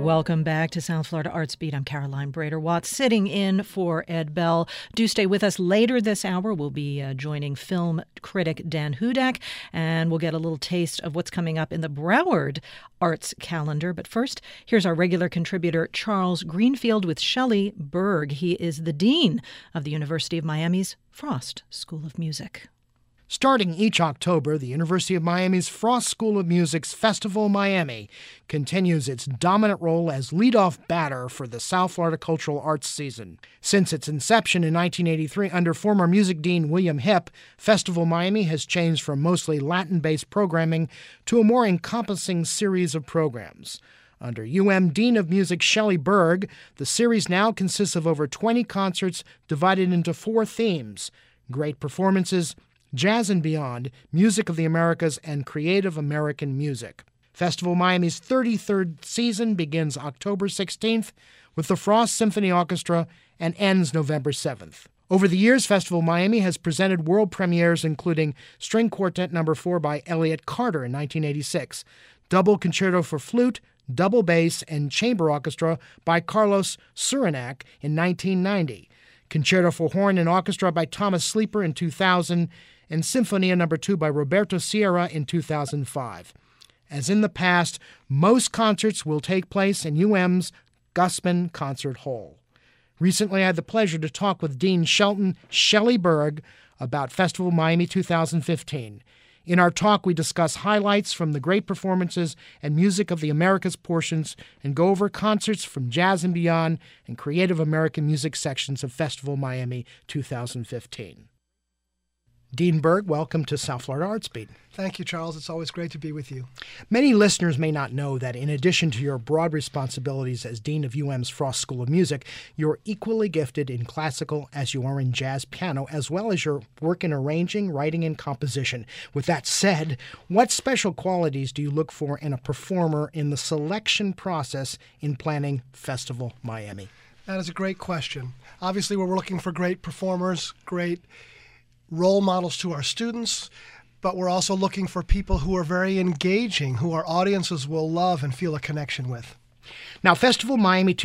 Welcome back to South Florida Arts Beat. I'm Caroline Brader-Watts, sitting in for Ed Bell. Do stay with us later this hour. We'll be joining film critic Dan Hudak, and we'll get a little taste of what's coming up in the Broward Arts calendar. But first, here's our regular contributor, Charles Greenfield, with Shelley Berg. He is the dean of the University of Miami's Frost School of Music. Starting each October, the University of Miami's Frost School of Music's Festival Miami continues its dominant role as leadoff batter for the South Florida Cultural Arts season. Since its inception in 1983 under former music dean William Hipp, Festival Miami has changed from mostly Latin-based programming to a more encompassing series of programs. Under UM Dean of Music Shelley Berg, the series now consists of over 20 concerts divided into 4 themes: great performances, jazz and beyond, music of the Americas, and creative American music. Festival Miami's 33rd season begins October 16th with the Frost Symphony Orchestra and ends November 7th. Over the years, Festival Miami has presented world premieres including String Quartet No. 4 by Elliott Carter in 1986, Double Concerto for Flute, Double Bass, and Chamber Orchestra by Carlos Surinac in 1990, Concerto for Horn and Orchestra by Thomas Sleeper in 2000, and Sinfonia No. 2 by Roberto Sierra in 2005. As in the past, most concerts will take place in UM's Gusman Concert Hall. Recently, I had the pleasure to talk with Dean Shelton Shelley Berg about Festival Miami 2015. In our talk, we discuss highlights from the great performances and music of the Americas portions and go over concerts from Jazz and Beyond and Creative American Music sections of Festival Miami 2015. Dean Berg, welcome to South Florida Arts Beat. Thank you, Charles. It's always great to be with you. Many listeners may not know that in addition to your broad responsibilities as Dean of UM's Frost School of Music, you're equally gifted in classical as you are in jazz piano, as well as your work in arranging, writing, and composition. With that said, what special qualities do you look for in a performer in the selection process in planning Festival Miami? That is a great question. Obviously, we're looking for great performers, great role models to our students, but we're also looking for people who are very engaging, who our audiences will love and feel a connection with. Now, Festival Miami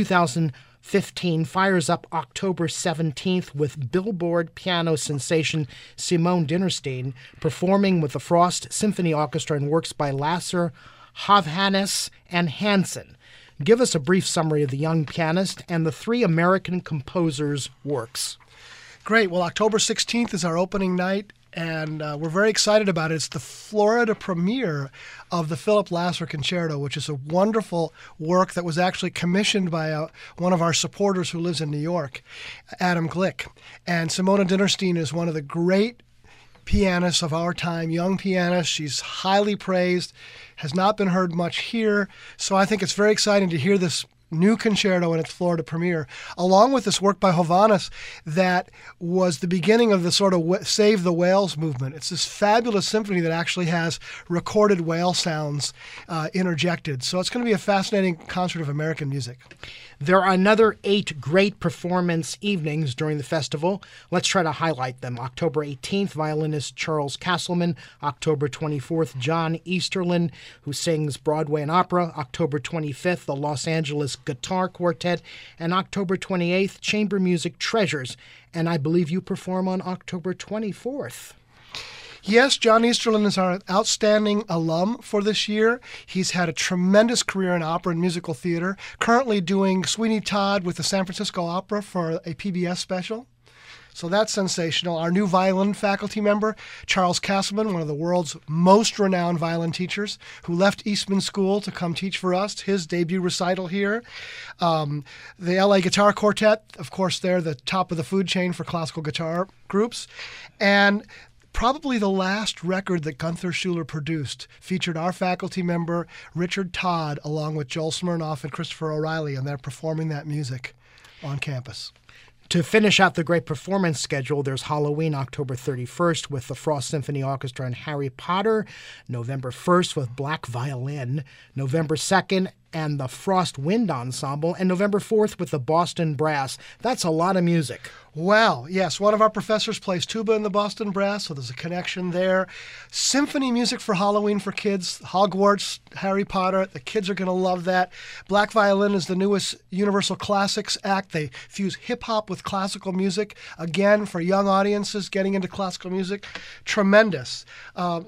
2015 fires up October 17th with Billboard piano sensation Simone Dinnerstein performing with the Frost Symphony Orchestra and works by Lasser, Havhannes, and Hansen. Give us a brief summary of the young pianist and the 3 American composers' works. Great. Well, October 16th is our opening night, and we're very excited about it. It's the Florida premiere of the Philip Lasser Concerto, which is a wonderful work that was actually commissioned by one of our supporters who lives in New York, Adam Glick. And Simona Dinnerstein is one of the great pianists of our time, young pianist. She's highly praised, has not been heard much here. So I think it's very exciting to hear this new concerto in its Florida premiere, along with this work by Havhannes that was the beginning of the sort of Save the Whales movement. It's this fabulous symphony that actually has recorded whale sounds interjected. So it's going to be a fascinating concert of American music. There are another 8 great performance evenings during the festival. Let's try to highlight them. October 18th, violinist Charles Castleman. October 24th, John Easterlin, who sings Broadway and opera. October 25th, the Los Angeles Guitar Quartet. And October 28th, Chamber Music Treasures. And I believe you perform on October 24th. Yes, John Easterlin is our outstanding alum for this year. He's had a tremendous career in opera and musical theater, currently doing Sweeney Todd with the San Francisco Opera for a PBS special. So that's sensational. Our new violin faculty member, Charles Castleman, one of the world's most renowned violin teachers, who left Eastman School to come teach for us, his debut recital here. The LA Guitar Quartet, of course, they're the top of the food chain for classical guitar groups. And probably the last record that Gunther Schuller produced featured our faculty member, Richard Todd, along with Joel Smirnoff and Christopher O'Reilly, and they're performing that music on campus. To finish out the great performance schedule, there's Halloween, October 31st with the Frost Symphony Orchestra and Harry Potter, November 1st with Black Violin, November 2nd and the Frost Wind Ensemble, and November 4th with the Boston Brass. That's a lot of music. Well, yes, one of our professors plays tuba in the Boston Brass, so there's a connection there. Symphony music for Halloween for kids, Hogwarts, Harry Potter, the kids are going to love that. Black Violin is the newest Universal Classics act. They fuse hip-hop with classical music, again, for young audiences getting into classical music. Tremendous. And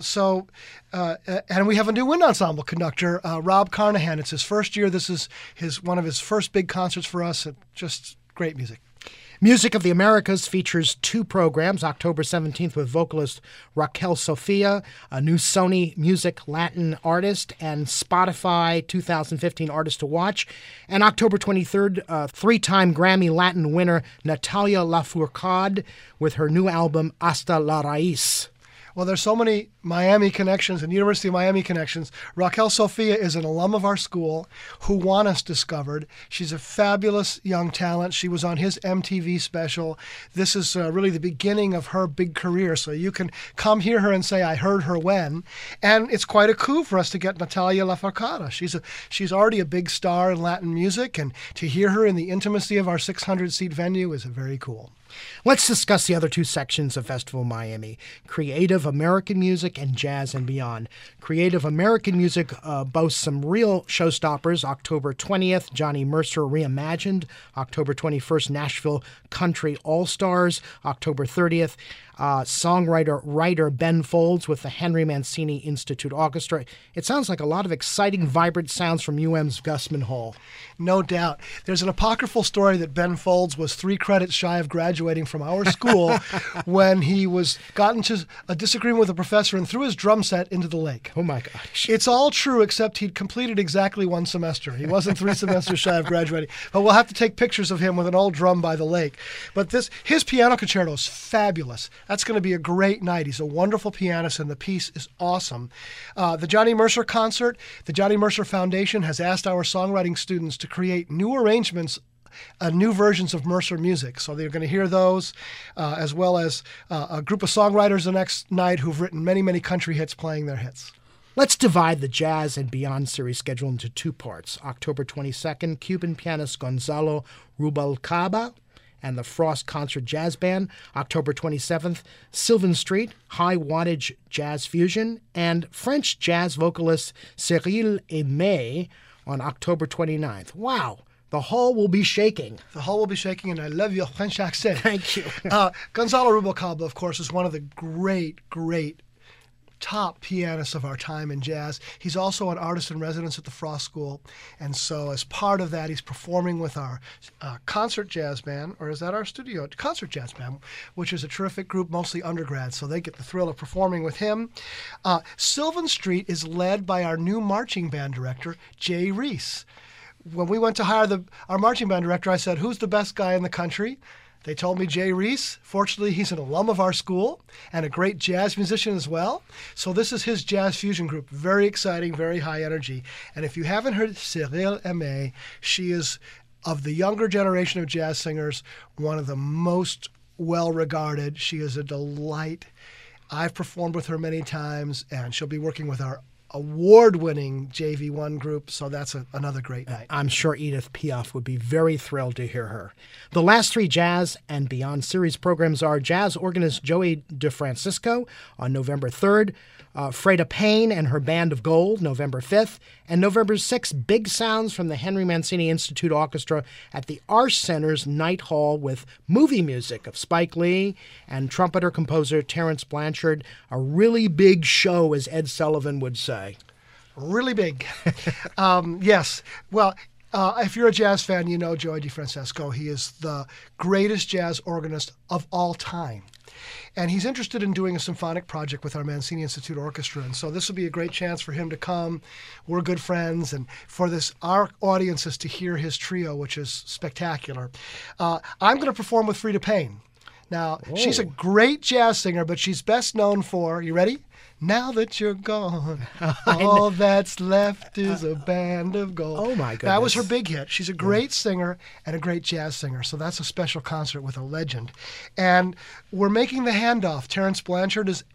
we have a new wind ensemble conductor, Rob Carnahan. It's his first year. This is one of his first big concerts for us. Just great music. Music of the Americas features 2 programs, October 17th with vocalist Raquel Sofia, a new Sony Music Latin artist and Spotify 2015 Artist to Watch, and October 23rd, 3-time Grammy Latin winner Natalia Lafourcade with her new album Hasta la Raíz. Well, there's so many Miami connections and University of Miami connections. Raquel Sofia is an alum of our school who Juanes discovered. She's a fabulous young talent. She was on his MTV special. This is really the beginning of her big career. So you can come hear her and say, I heard her when. And it's quite a coup for us to get Natalia Lafourcade. She's already a big star in Latin music, and to hear her in the intimacy of our 600-seat venue is very cool. Let's discuss the other 2 sections of Festival Miami, Creative American Music and Jazz and Beyond. Creative American Music boasts some real showstoppers. October 20th, Johnny Mercer Reimagined. October 21st, Nashville Country All-Stars. October 30th, writer Ben Folds with the Henry Mancini Institute Orchestra. It sounds like a lot of exciting, vibrant sounds from UM's Gusman Hall. No doubt. There's an apocryphal story that Ben Folds was 3 credits shy of graduating from our school when he got into a disagreement with a professor and threw his drum set into the lake. Oh my gosh. It's all true, except he'd completed exactly 1 semester. He wasn't 3 semesters shy of graduating. But we'll have to take pictures of him with an old drum by the lake. But his piano concerto is fabulous. That's going to be a great night. He's a wonderful pianist, and the piece is awesome. The Johnny Mercer concert, the Johnny Mercer Foundation has asked our songwriting students to create new arrangements, new versions of Mercer music. So they're going to hear those, as well as a group of songwriters the next night who've written many, many country hits playing their hits. Let's divide the Jazz and Beyond series schedule into 2 parts. October 22nd, Cuban pianist Gonzalo Rubalcaba and the Frost Concert Jazz Band. October 27th, Sylvan Street, High Wattage Jazz Fusion, and French jazz vocalist Cyril Aimé on October 29th. Wow. The hall will be shaking. The hall will be shaking, and I love your French accent. Thank you. Gonzalo Rubalcaba, of course, is one of the great top pianists of our time in jazz. He's also an artist in residence at the Frost School, and so as part of that, he's performing with our concert jazz band, or is that our studio? Concert jazz band, which is a terrific group, mostly undergrads, so they get the thrill of performing with him. Sylvan Street is led by our new marching band director, Jay Reese. When we went to hire our marching band director, I said, who's the best guy in the country? They told me Jay Reese. Fortunately, he's an alum of our school and a great jazz musician as well. So this is his jazz fusion group. Very exciting, very high energy. And if you haven't heard Cyril Aimé, she is, of the younger generation of jazz singers, one of the most well-regarded. She is a delight. I've performed with her many times, and she'll be working with our award-winning JV1 group, so that's another great night. I'm sure Edith Piaf would be very thrilled to hear her. The last 3 Jazz and Beyond series programs are jazz organist Joey DeFrancisco on November 3rd, Freda Payne and her Band of Gold, November 5th, and November 6th, big sounds from the Henry Mancini Institute Orchestra at the Arsh Center's Night Hall with movie music of Spike Lee and trumpeter-composer Terence Blanchard. A really big show, as Ed Sullivan would say. Really big. Yes. Well, if you're a jazz fan, you know Joey DeFrancisco. He is the greatest jazz organist of all time. And he's interested in doing a symphonic project with our Mancini Institute Orchestra. And so this will be a great chance for him to come. We're good friends. And for our audiences to hear his trio, which is spectacular. I'm going to perform with Freda Payne. Now, she's a great jazz singer, but she's best known for, you ready? Now that you're gone, all that's left is a band of gold. Oh, my goodness. That was her big hit. She's a great singer and a great jazz singer, so that's a special concert with a legend. And we're making the handoff. Terence Blanchard is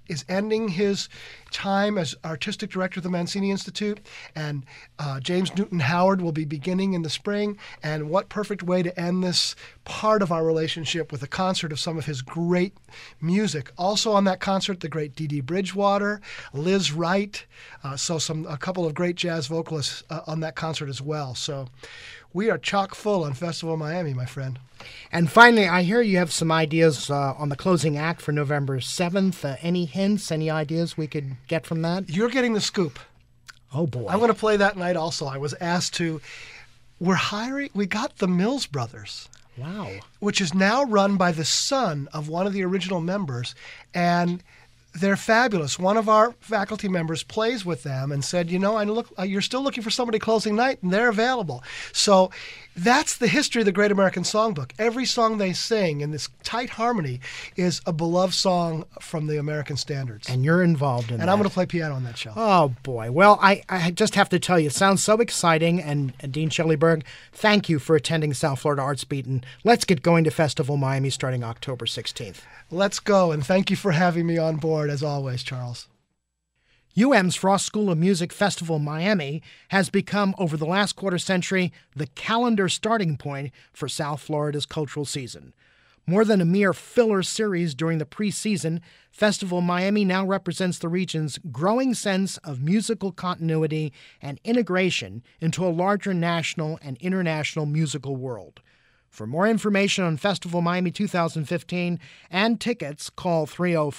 is ending his time as artistic director of the Mancini Institute, and James Newton Howard will be beginning in the spring. And what perfect way to end this part of our relationship with a concert of some of his great music. Also on that concert, the great Dee Dee Bridgewater, Liz Wright, a couple of great jazz vocalists on that concert as well. So we are chock full on Festival Miami, my friend. And finally, I hear you have some ideas on the closing act for November 7th. Any hints, any ideas we could get from that? You're getting the scoop. Oh, boy. I'm going to play that night also. I was asked to. We got the Mills Brothers. Wow. Which is now run by the son of one of the original members. And they're fabulous. One of our faculty members plays with them and said, you're still looking for somebody closing night, and they're available. So that's the history of the Great American Songbook. Every song they sing in this tight harmony is a beloved song from the American standards. And you're involved in that. And I'm going to play piano on that show. Oh, boy. Well, I just have to tell you, it sounds so exciting. And Dean Schelliberg, thank you for attending South Florida Arts Beat. And let's get going to Festival Miami starting October 16th. Let's go, and thank you for having me on board, as always, Charles. UM's Frost School of Music Festival Miami has become, over the last quarter century, the calendar starting point for South Florida's cultural season. More than a mere filler series during the preseason, Festival Miami now represents the region's growing sense of musical continuity and integration into a larger national and international musical world. For more information on Festival Miami 2015 and tickets, call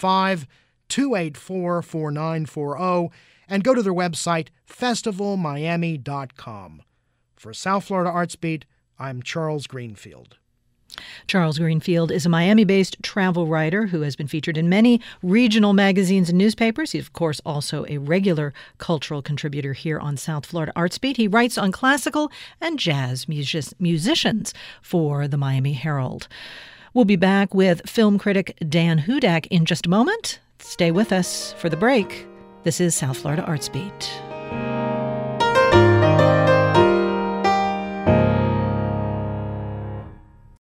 305-284-4940 and go to their website, festivalmiami.com. For South Florida Arts Beat, I'm Charles Greenfield. Charles Greenfield is a Miami-based travel writer who has been featured in many regional magazines and newspapers. He's, of course, also a regular cultural contributor here on South Florida Arts Beat. He writes on classical and jazz musicians for the Miami Herald. We'll be back with film critic Dan Hudak in just a moment. Stay with us for the break. This is South Florida Arts Beat.